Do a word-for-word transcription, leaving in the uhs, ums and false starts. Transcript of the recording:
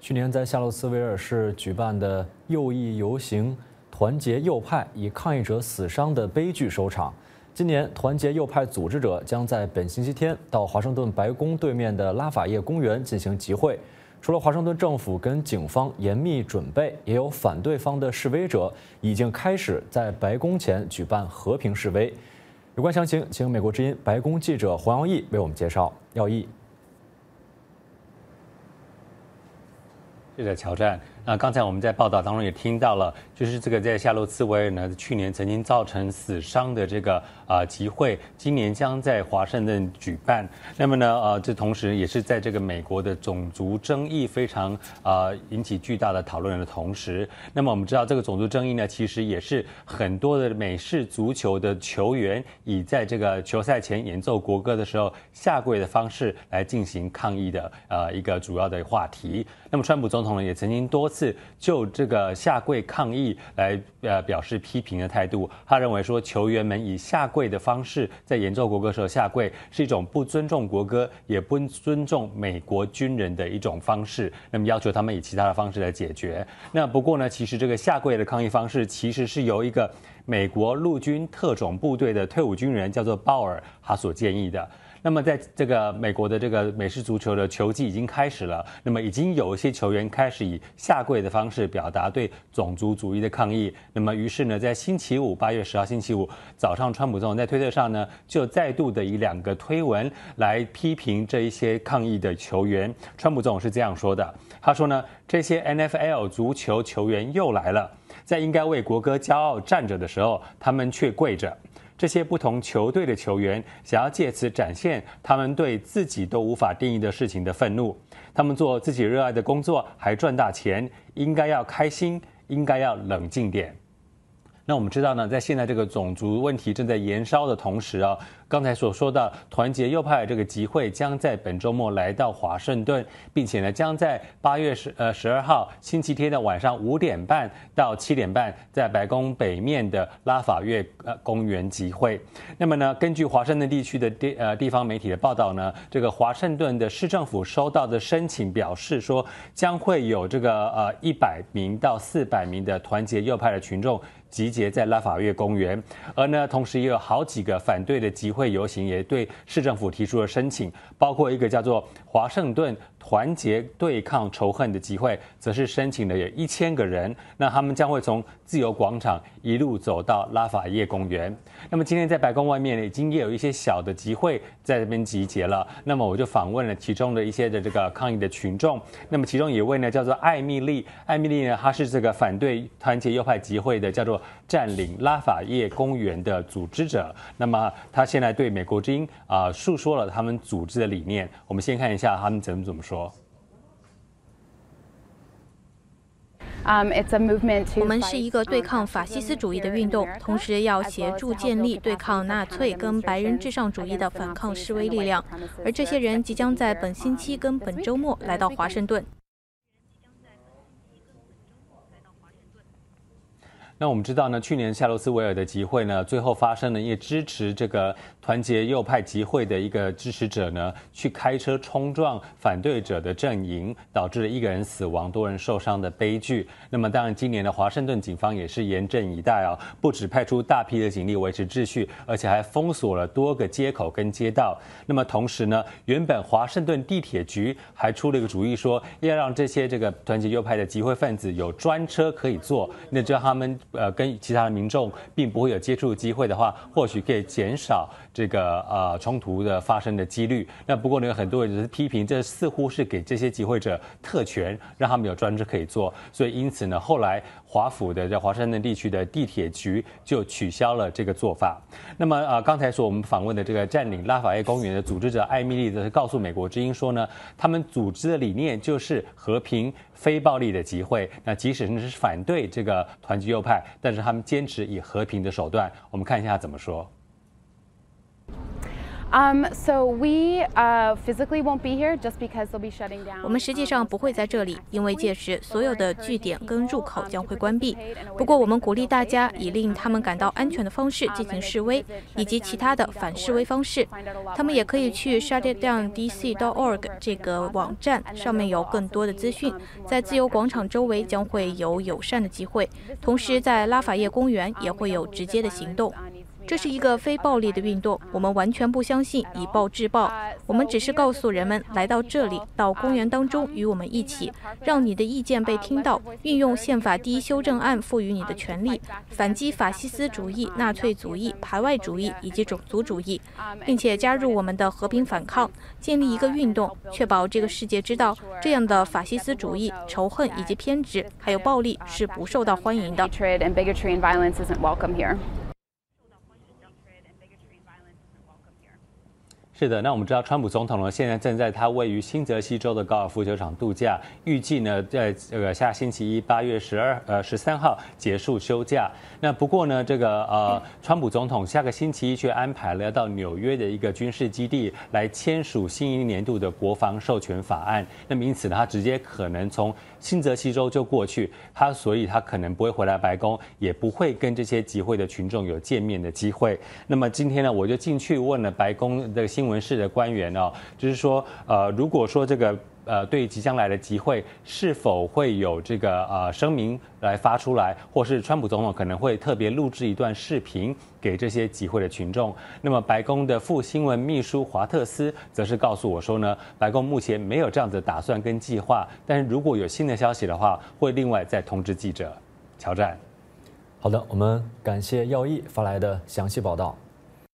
去年在夏洛茨维尔市举办的右翼游行“团结右派”以抗议者死伤的悲剧收场。今年，团结右派组织者将在本星期天到华盛顿白宫对面的拉法叶公园进行集会。除了华盛顿政府跟警方严密准备，也有反对方的示威者已经开始在白宫前举办和平示威。有关详情，请美国之音白宫记者黄耀义为我们介绍。耀义， 是的，乔战。那刚才我们在报道当中也听到了，就是这个在夏洛茨维尔呢，去年曾经造成死伤的这个啊、呃、集会，今年将在华盛顿举办。那么呢，呃，这同时也是在这个美国的种族争议非常啊、呃、引起巨大的讨论的同时，那么我们知道这个种族争议呢，其实也是很多的美式足球的球员以在这个球赛前演奏国歌的时候下跪的方式来进行抗议的呃一个主要的话题。那么川普总统呢，也曾经多次就这个下跪抗议来呃表示批评的态度。他认为说，球员们以下跪的方式在演奏国歌的时候下跪，是一种不尊重国歌，也不尊重美国军人的一种方式。那么要求他们以其他的方式来解决。那不过呢，其实这个下跪的抗议方式，其实是由一个美国陆军特种部队的退伍军人叫做鲍尔他所建议的。那么在这个美国的这个美式足球的球季已经开始了，那么已经有一些球员开始以下跪的方式表达对种族主义的抗议。那么于是呢，在星期五八月十号星期五早上，川普总统在推特上呢，就再度的以两个推文来批评这一些抗议的球员。川普总统是这样说的，他说呢，这些 N F L 足球球员又来了，在应该为国歌骄傲站着的时候，他们却跪着。这些不同球队的球员想要借此展现他们对自己都无法定义的事情的愤怒。他们做自己热爱的工作，还赚大钱，应该要开心，应该要冷静点。那我们知道呢，在现在这个种族问题正在延烧的同时啊，刚才所说的团结右派的这个集会将在本周末来到华盛顿，并且呢，将在八月十呃十二号星期天的晚上五点半到七点半，在白宫北面的拉法叶呃公园集会。那么呢，根据华盛顿地区的地呃地方媒体的报道呢，这个华盛顿的市政府收到的申请表示说，将会有这个呃一百名到四百名的团结右派的群众集结在拉法叶公园，而呢，同时也有好几个反对的集会游行也对市政府提出了申请，包括一个叫做华盛顿团结对抗仇恨的集会，则是申请了有一千个人，那他们将会从自由广场一路走到拉法叶公园。那么今天在白宫外面已经也有一些小的集会在这边集结了，那么我就访问了其中的一些的这个抗议的群众，那么其中有一位呢叫做艾米丽，艾米丽呢她是这个反对团结右派集会的叫做占领拉法叶公园的组织者，那么他现在对美国之音啊、呃、述说了他们组织的理念。我们先看一下他们怎么怎么说。 我们是一个对抗法西斯主义的运动，同时要协助建立对抗纳粹跟白人至上主义的反抗示威力量。而这些人即将在本星期跟本周末来到华盛顿。 那我们知道呢，去年夏洛茨维尔的集会呢，最后发生了，因为支持这个团结右派集会的一个支持者呢，去开车冲撞反对者的阵营，导致了一个人死亡、多人受伤的悲剧。那么，当然，今年的华盛顿警方也是严阵以待啊，不只派出大批的警力维持秩序，而且还封锁了多个街口跟街道。那么，同时呢，原本华盛顿地铁局还出了一个主意，说要让这些这个团结右派的集会分子有专车可以坐，那只要他们呃，跟其他的民众并不会有接触机会的话，或许可以减少这个呃冲突的发生的几率。那不过呢，有很多人就是批评，这似乎是给这些集会者特权，让他们有专车可以坐。所以因此呢，后来华府的在华盛顿地区的地铁局就取消了这个做法。那么呃，刚才说我们访问的这个占领拉法叶公园的组织者艾米丽则是告诉美国之音说呢，他们组织的理念就是和平、非暴力的集会。那即使是反对这个团结右派，但是他们坚持以和平的手段。我们看一下他怎么说。 Um, so we uh, physically won't be here just because they'll be shutting down. 我们实际上不会在这里，因为届时所有的据点跟入口将会关闭。不过，我们鼓励大家以令他们感到安全的方式进行示威，以及其他的反示威方式。他们也可以去 shut it down d c dot org 这个网站，上面有更多的资讯。在自由广场周围将会有友善的集会，同时在拉法叶公园也会有直接的行动。这是一个非暴力的运动，我们完全不相信以暴制暴。我们只是告诉人们来到这里，到公园当中与我们一起，让你的意见被听到，运用宪法第一修正案赋予你的权利，反击法西斯主义、纳粹主义、排外主义以及种族主义，并且加入我们的和平反抗，建立一个运动，确保这个世界知道这样的法西斯主义、仇恨以及偏执，还有暴力是不受到欢迎的。 是的，那我们知道，川普总统呢，现在正在他位于新泽西州的高尔夫球场度假，预计呢，在这个下星期一八月十二呃十三号结束休假。那不过呢，这个呃，川普总统下个星期一却安排了要到纽约的一个军事基地来签署新一年度的国防授权法案。那么因此呢，他直接可能从新泽西州就过去，他所以他可能不会回来白宫，也不会跟这些集会的群众有见面的机会。那么今天呢，我就进去问了白宫的新闻室的官员哦，就是说，呃，如果说这个呃对即将来的集会是否会有这个呃声明来发出来，或是川普总统可能会特别录制一段视频给这些集会的群众。那么白宫的副新闻秘书华特斯则是告诉我说呢，白宫目前没有这样的打算跟计划，但是如果有新的消息的话，会另外再通知记者。乔战， 好的，我们感谢耀毅发来的详细报道。